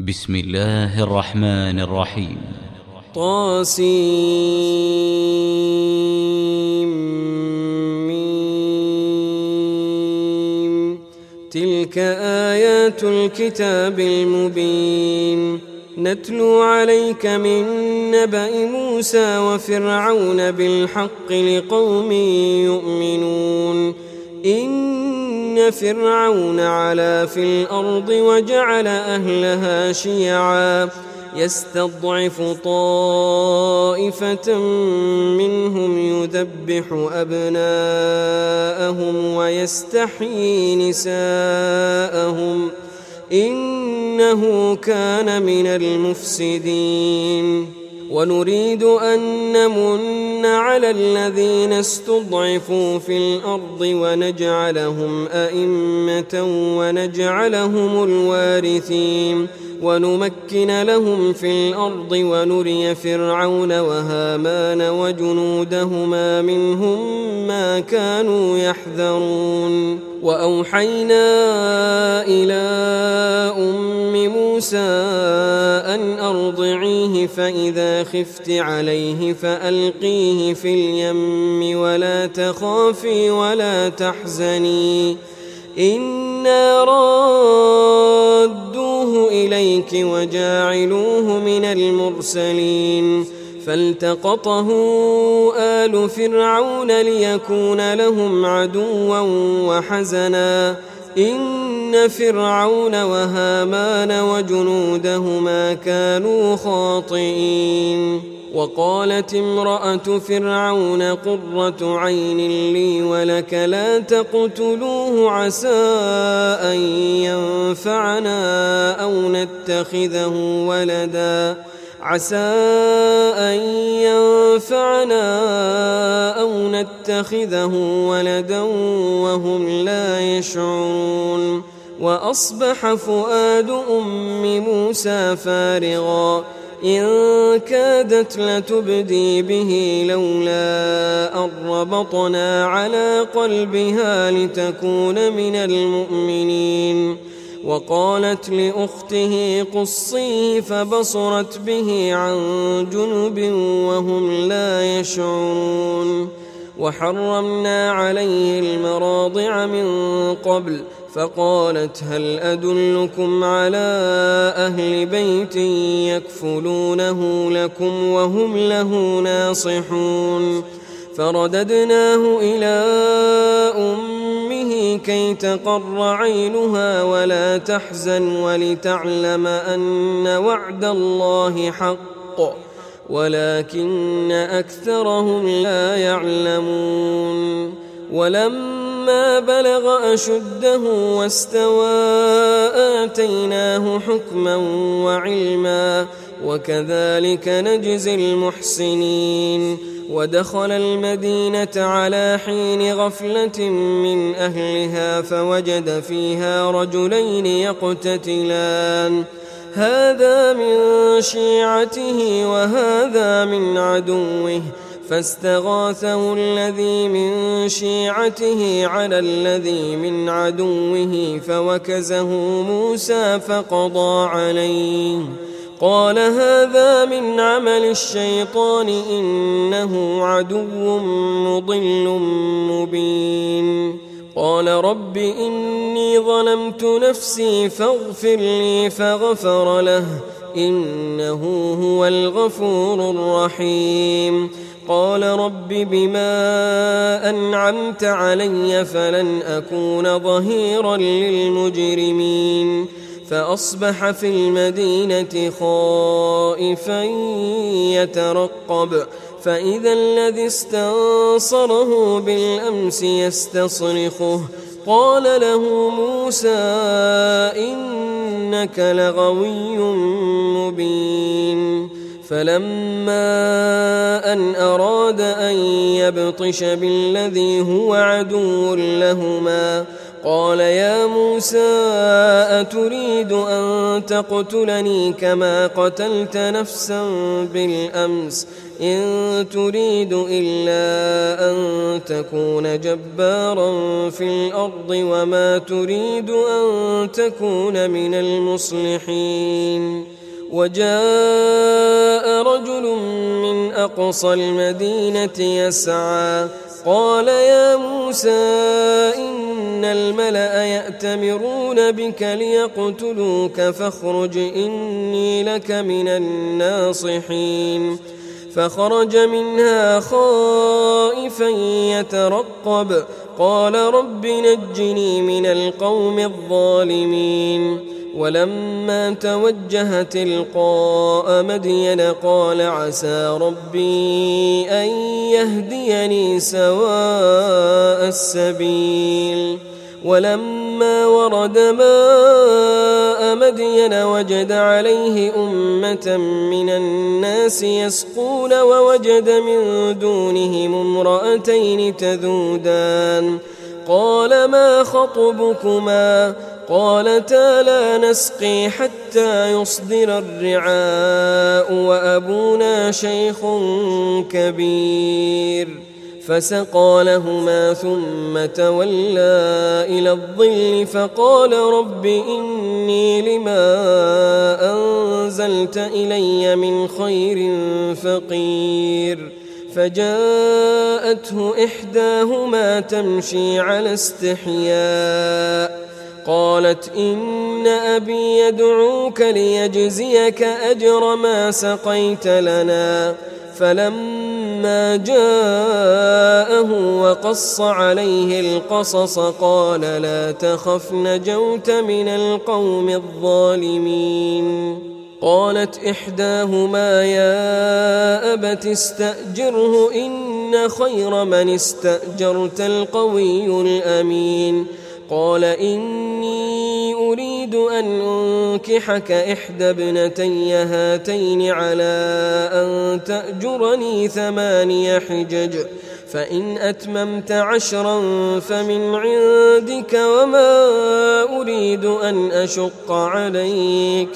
بسم الله الرحمن الرحيم. طاسيم. تلك آيات الكتاب المبين نتلو عليك من نبأ موسى وفرعون بالحق لقوم يؤمنون. إن فرعون علا في الأرض وجعل أهلها شيعا يستضعف طائفة منهم يذبح أبناءهم ويستحيي نساءهم إنه كان من المفسدين. ونريد أن نمن على الذين استضعفوا في الأرض ونجعلهم أئمة ونجعلهم الوارثين ونمكن لهم في الأرض ونري فرعون وهامان وجنودهما منهم ما كانوا يحذرون. وأوحينا إلى أم موسى أن أرضعيه فإذا خفت عليه فألقيه في اليم ولا تخافي ولا تحزني إنا رادوه إليك وجاعلوه من المرسلين. فالتقطه آل فرعون ليكون لهم عدوا وحزنا إن فرعون وهامان وجنودهما كانوا خاطئين. وقالت امرأة فرعون قرة عين لي ولك لا تقتلوه عسى أن ينفعنا أو نتخذه ولدا وهم لا يشعرون. وأصبح فؤاد أم موسى فارغا إن كادت لتبدي به لولا أن ربطنا على قلبها لتكون من المؤمنين. وقالت لأخته قصيه فبصرت به عن جنب وهم لا يشعرون. وحرمنا عليه المراضع من قبل فقالت هل أدلكم على أهل بيت يكفلونه لكم وهم له ناصحون. فرددناه إلى أمه كي تقر عينها ولا تحزن ولتعلم أن وعد الله حق ولكن أكثرهم لا يعلمون. ولما بلغ أشده واستوى آتيناه حكما وعلما وكذلك نجزي المحسنين. ودخل المدينة على حين غفلة من أهلها فوجد فيها رجلين يقتتلان هذا من شيعته وهذا من عدوه فاستغاثه الذي من شيعته على الذي من عدوه فوكزه موسى فقضى عليه قال هذا من عمل الشيطان إنه عدو مضل مبين. قال رب إني ظلمت نفسي فاغفر لي فغفر له إنه هو الغفور الرحيم. قال رب بما أنعمت علي فلن أكون ظهيرا للمجرمين. فأصبح في المدينة خائفا يترقب فإذا الذي استنصره بالأمس يستصرخه قال له موسى إنك لغوي مبين. فلما أن أراد أن يبطش بالذي هو عدو لهما قال يا موسى أتريد أن تقتلني كما قتلت نفسا بالأمس إن تريد إلا أن تكون جبارا في الأرض وما تريد أن تكون من المصلحين وجاء رجل من أقصى المدينة يسعى قال يا موسى إن الملأ يأتمرون بك ليقتلوك فاخرج إني لك من الناصحين فخرج منها خائفا يترقب قال رب نجني من القوم الظالمين ولما توجه تلقاء مدين قال عسى ربي أن يهديني سواء السبيل ولما ورد ماء مدين وجد عليه أمة من الناس يسقون ووجد من دونهم امرأتين تذودان قال ما خطبكما قالتا لا نسقي حتى يصدر الرعاء وأبونا شيخ كبير فسقى لهما ثم تولى إلى الظل فقال رب إني لما أنزلت إلي من خير فقير فجاءته إحداهما تمشي على استحياء قالت إن أبي يدعوك ليجزيك أجر ما سقيت لنا فلما جاءه وقص عليه القصص قال لا تخف نجوت من القوم الظالمين قالت إحداهما يا أبت استأجره إن خير من استأجرت القوي الأمين قال إني أريد أن أنكحك إحدى ابنتي هاتين على أن تأجرني 8 حجج فإن أتممت 10 فمن عندك وما أريد أن أشق عليك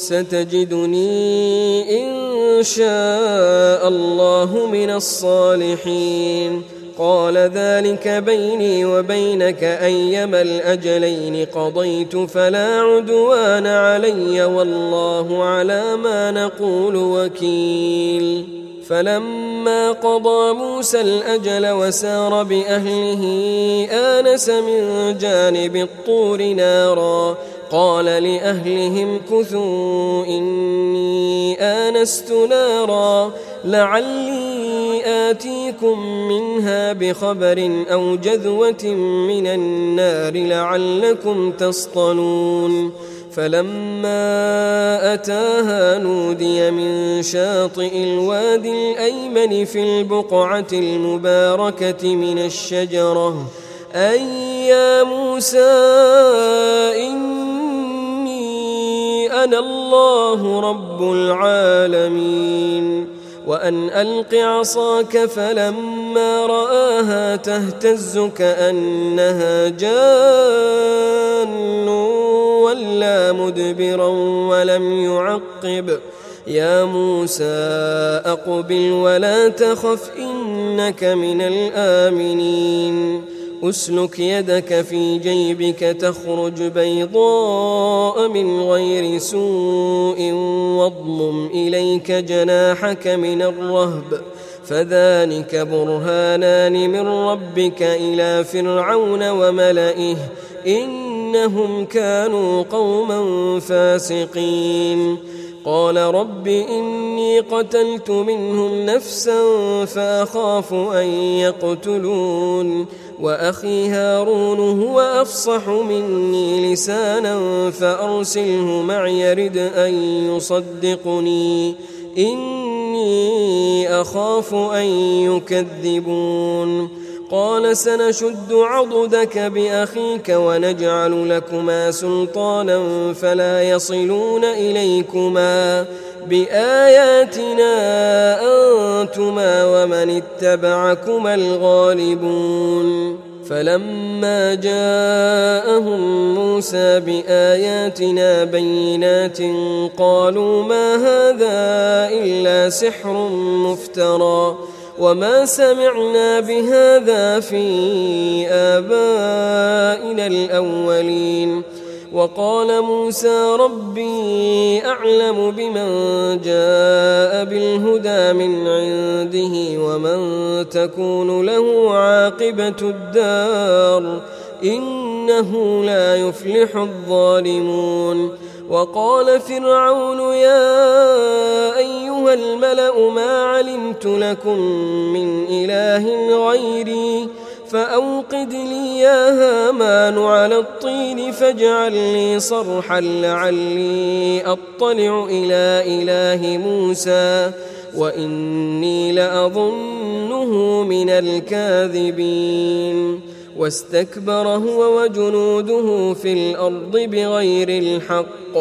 ستجدني إن شاء الله من الصالحين قال ذلك بيني وبينك أيما الأجلين قضيت فلا عدوان علي والله على ما نقول وكيل فلما قضى موسى الأجل وسار بأهله آنس من جانب الطور نارا قال لأهلهم كثوا إني آنست نارا لعلي آتيكم منها بخبر أو جذوة من النار لعلكم تصطلون فلما أتاها نودي من شاطئ الوادي الأيمن في البقعة المباركة من الشجرة أي يا موسى إني أنا الله رب العالمين وأن ألق عصاك فلما رآها تهتز كأنها جان ولا مدبرا ولم يعقب يا موسى أقبل ولا تخف إنك من الآمنين أسلك يدك في جيبك تخرج بيضاء من غير سوء واضمم إليك جناحك من الرهب فذلك برهانان من ربك إلى فرعون وملئه إنهم كانوا قوما فاسقين قال رب إني قتلت منهم نفسا فأخاف أن يقتلون وأخي هارون هو أفصح مني لسانا فأرسله معي يرد أن يصدقني إني أخاف أن يكذبون قال سنشد عضدك بأخيك ونجعل لكما سلطانا فلا يصلون إليكما بآياتنا أنتما ومن اتبعكما الغالبون فلما جاءهم موسى بآياتنا بينات قالوا ما هذا إلا سحر مفترى وما سمعنا بهذا في آبائنا الأولين. وقال موسى ربي أعلم بمن جاء بالهدى من عنده ومن تكون له عاقبة الدار إنه لا يفلح الظالمون. وقال فرعون يا أيها الملأ ما علمت لكم من إله غيري فأوقد لي يا هامان على الطين فاجعل لي صرحا لعلي أطلع إلى إله موسى وإني لأظنه من الكاذبين. واستكبر هو وجنوده في الأرض بغير الحق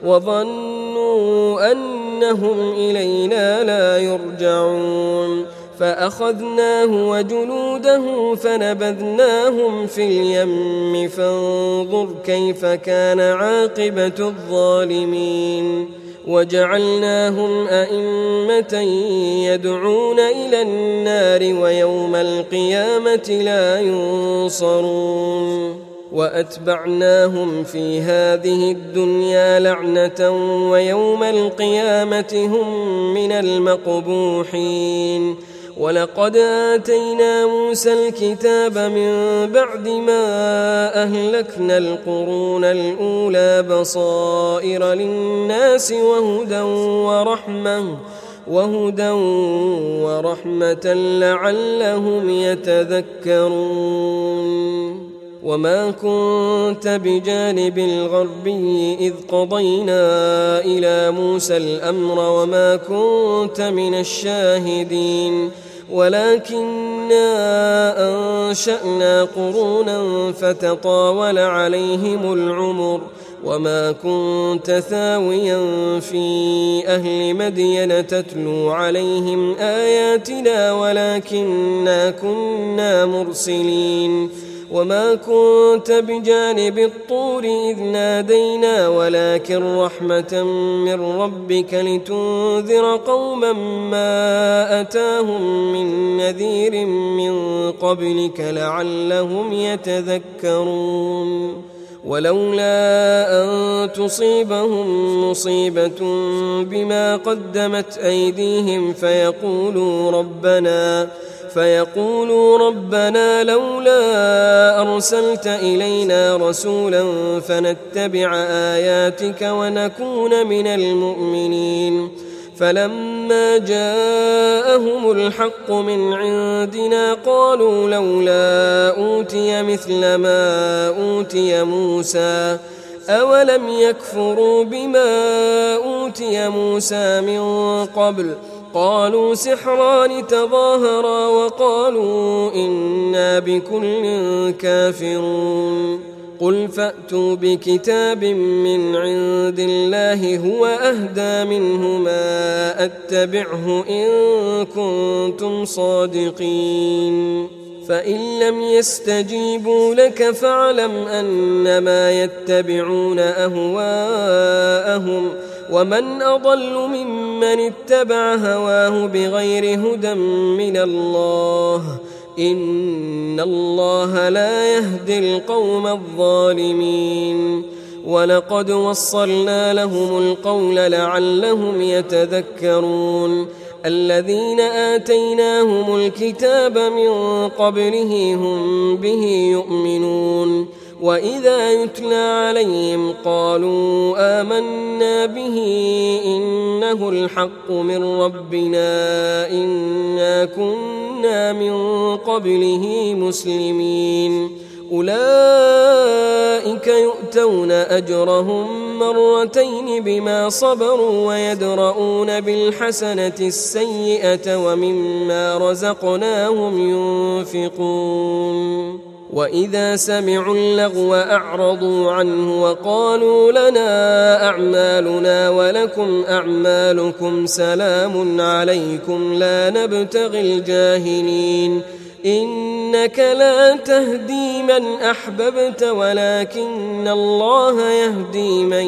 وظنوا أنهم إلينا لا يرجعون فأخذناه وجنوده فنبذناهم في اليم فانظر كيف كان عاقبة الظالمين. وجعلناهم أئمة يدعون إلى النار ويوم القيامة لا ينصرون. وأتبعناهم في هذه الدنيا لعنة ويوم القيامة هم من المقبوحين. ولقد آتينا موسى الكتاب من بعد ما أهلكنا القرون الأولى بصائر للناس وهدى ورحمة لعلهم يتذكرون. وما كنت بجانب الغربي إذ قضينا إلى موسى الأمر وما كنت من الشاهدين ولكننا أنشأنا قرونا فتطاول عليهم العمر وما كنت ثاويا في أهل مدين تتلو عليهم آياتنا ولكننا كنا مرسلين. وما كنت بجانب الطور إذ نادينا ولكن رحمة من ربك لتنذر قوما ما أتاهم من نذير من قبلك لعلهم يتذكرون. ولولا أن تصيبهم مصيبة بما قدمت أيديهم فيقولوا ربنا لولا أرسلت إلينا رسولا فنتبع آياتك ونكون من المؤمنين. فلما جاءهم الحق من عندنا قالوا لولا أوتي مثل ما أوتي موسى أولم يكفروا بما أوتي موسى من قبل قالوا سحران تظاهرا وقالوا إنا بكل كافرون. قل فأتوا بكتاب من عند الله هو أهدى منهما أتبعه إن كنتم صادقين. فإن لم يستجيبوا لك فاعلم أنما يتبعون أهواءهم ومن أضل ممن اتبع هواه بغير هدى من الله إن الله لا يهدي القوم الظالمين. ولقد وصلنا لهم القول لعلهم يتذكرون. الذين آتيناهم الكتاب من قبله هم به يؤمنون وإذا يتلى عليهم قالوا آمنا به إنه الحق من ربنا إنا كنا من قبله مسلمين. أولئك يؤتون أجرهم مرتين بما صبروا ويدرؤون بالحسنة السيئة ومما رزقناهم ينفقون. وإذا سمعوا اللغو أعرضوا عنه وقالوا لنا أعمالنا ولكم أعمالكم سلام عليكم لا نبتغي الجاهلين إنك لا تهدي من أحببت ولكن الله يهدي من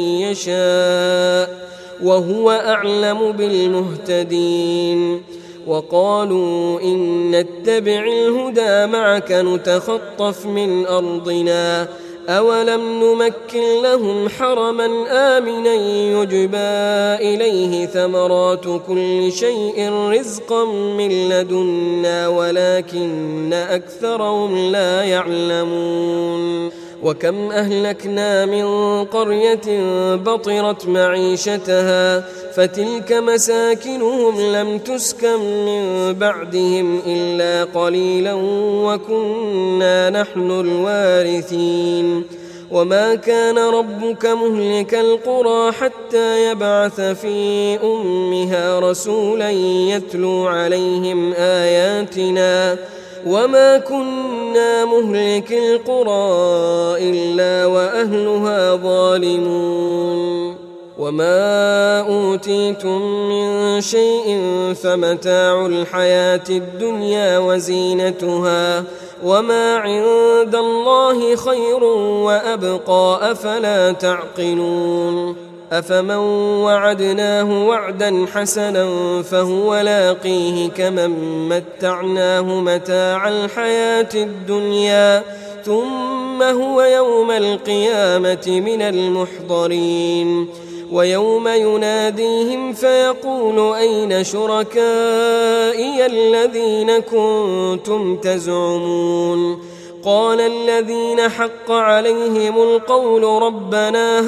يشاء وهو أعلم بالمهتدين. وقالوا إن نتبع الهدى معك نتخطف من أرضنا أولم نمكن لهم حرما آمنا يجبى إليه ثمرات كل شيء رزقا من لدنا ولكن أكثرهم لا يعلمون. وكم أهلكنا من قرية بطرت معيشتها فتلك مساكنهم لم تسكن من بعدهم إلا قليلا وكنا نحن الوارثين. وما كان ربك مهلك القرى حتى يبعث في أمها رسولا يتلو عليهم آياتنا وما كنا مهلك القرى إلا وأهلها ظالمون. وما أوتيتم من شيء فمتاع الحياة الدنيا وزينتها وما عند الله خير وأبقى أفلا تعقلون. أفمن وعدناه وعدا حسنا فهو لاقيه كمن متعناه متاع الحياة الدنيا ثم هو يوم القيامة من المحضرين. ويوم يناديهم فيقول أين شركائي الذين كنتم تزعمون قال الذين حق عليهم القول ربنا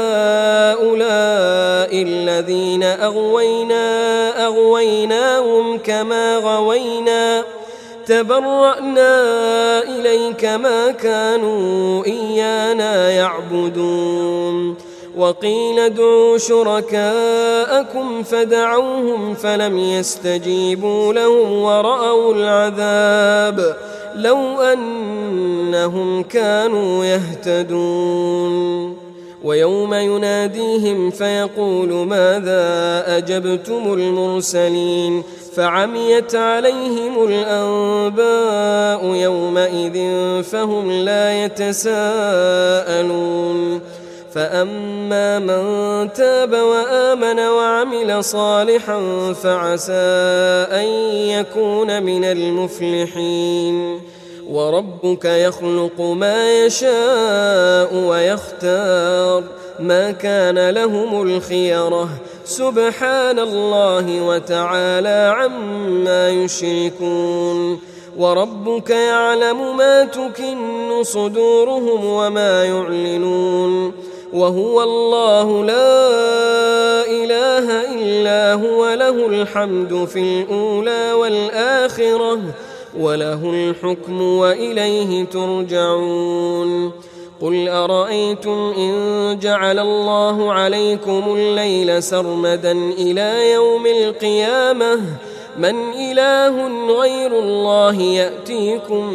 هؤلاء الذين أغويناهم كما غوينا تبرأنا إليك ما كانوا إيانا يعبدون. وقيل ادعوا شركاءكم فدعوهم فلم يستجيبوا لهم ورأوا العذاب لو أنهم كانوا يهتدون. ويوم يناديهم فيقول ماذا أجبتم المرسلين فعميت عليهم الأنباء يومئذ فهم لا يتساءلون. فأما من تاب وآمن وعمل صالحا فعسى أن يكون من المفلحين. وربك يخلق ما يشاء ويختار ما كان لهم الخيرة سبحان الله وتعالى عما يشركون. وربك يعلم ما تكن صدورهم وما يعلنون وهو الله لا إله إلا هو له الحمد في الأولى والآخرة وله الحكم وإليه ترجعون. قل أرأيتم إن جعل الله عليكم الليل سرمدا إلى يوم القيامة من إله غير الله يأتيكم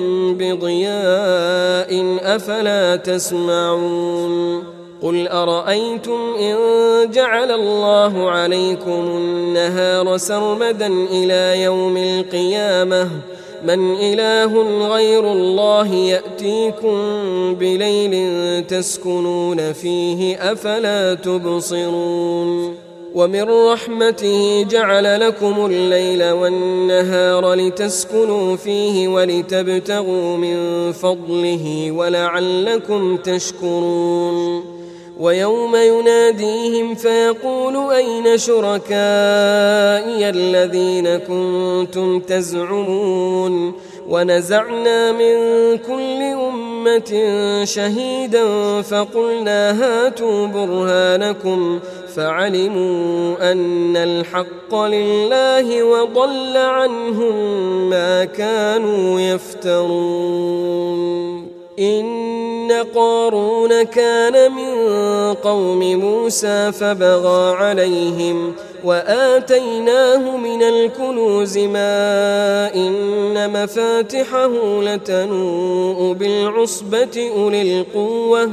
بضياء أفلا تسمعون. قل أرأيتم إن جعل الله عليكم النهار سرمدا إلى يوم القيامة من إله غير الله يأتيكم بليل تسكنون فيه أفلا تبصرون. ومن رحمته جعل لكم الليل والنهار لتسكنوا فيه ولتبتغوا من فضله ولعلكم تشكرون. ويوم يناديهم فيقول أين شركائي الذين كنتم تزعمون ونزعنا من كل أمة شهيدا فقلنا هاتوا برهانكم فعلموا أن الحق لله وضل عنهم ما كانوا يفترون. إن قارون كان من قوم موسى فبغى عليهم وآتيناه من الكنوز ما إن مفاتحه لتنوء بالعصبة أولي القوة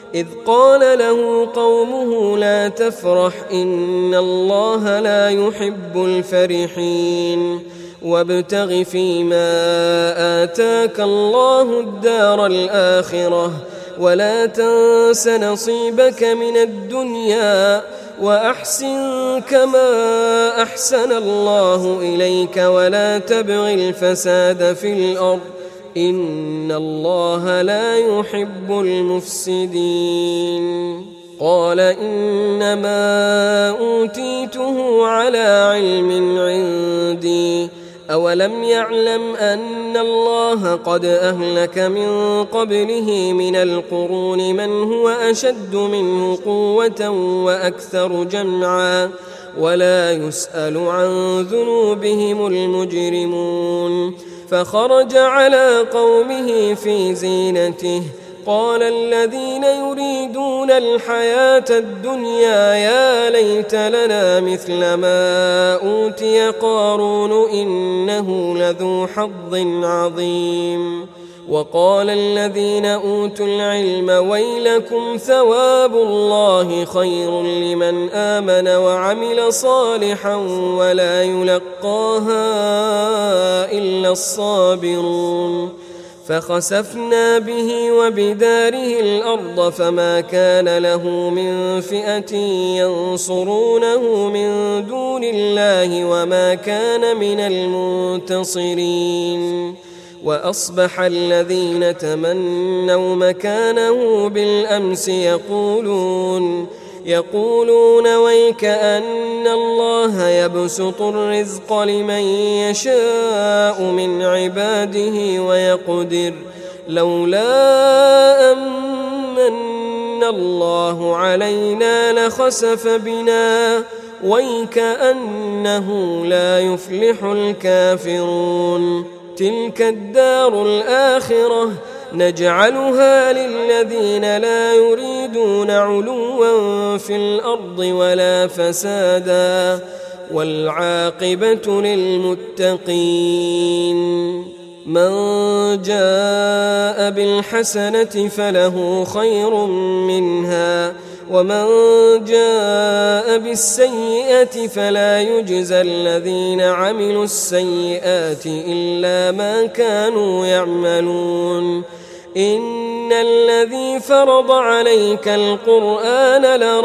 إذ قال له قومه لا تفرح إن الله لا يحب الفرحين وابتغ فيما آتاك الله الدار الآخرة ولا تنس نصيبك من الدنيا وأحسن كما أحسن الله إليك ولا تبغ الفساد في الأرض إن الله لا يحب المفسدين قال إنما أوتيته على علم عندي أولم يعلم أن الله قد أهلك من قبله من القرون من هو أشد منه قوة وأكثر جمعا ولا يسأل عن ذنوبهم المجرمون فخرج على قومه في زينته قال الذين يريدون الحياة الدنيا يا ليت لنا مثل ما أوتي قارون إنه لذو حظ عظيم وقال الذين أوتوا العلم ويلكم ثواب الله خير لمن آمن وعمل صالحا ولا يلقاها إلا الصابرون فخسفنا به وبداره الأرض فما كان له من فئة ينصرونه من دون الله وما كان من المنتصرين وأصبح الذين تمنوا مكانه بالأمس يقولون ويك أن الله يبسط الرزق لمن يشاء من عباده ويقدر لولا أمن الله علينا لخسف بنا ويك أنه لا يفلح الكافرون تلك الدار الآخرة نجعلها للذين لا يريدون علوا في الأرض ولا فسادا والعاقبة للمتقين من جاء بالحسنة فله خير منها ومن جاء بالسيئة فلا يجزى الذين عملوا السيئات إلا ما كانوا يعملون إن الذي فرض عليك القرآن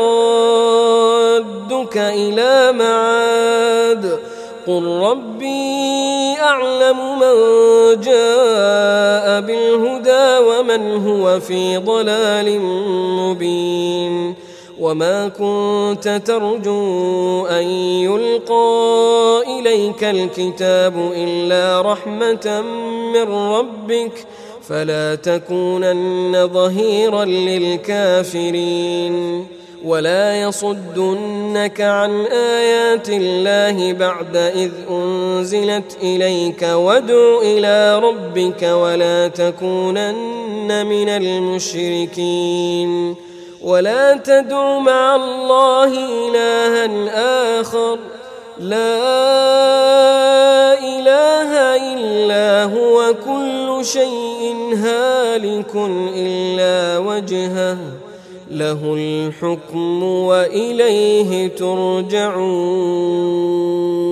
لرادك إلى معاد قل ربي أعلم من جاء بالهدى ومن هو في ضلال مبين وما كنت ترجو أن يلقى إليك الكتاب إلا رحمة من ربك فلا تكونن ظهيرا للكافرين ولا يصدنك عن آيات الله بعد إذ أنزلت إليك وادع إلى ربك ولا تكونن من المشركين ولا تدع مع الله إلها آخر لا إله إلا هو كل شيء هالك إلا وجهه له الحكم وإليه ترجعون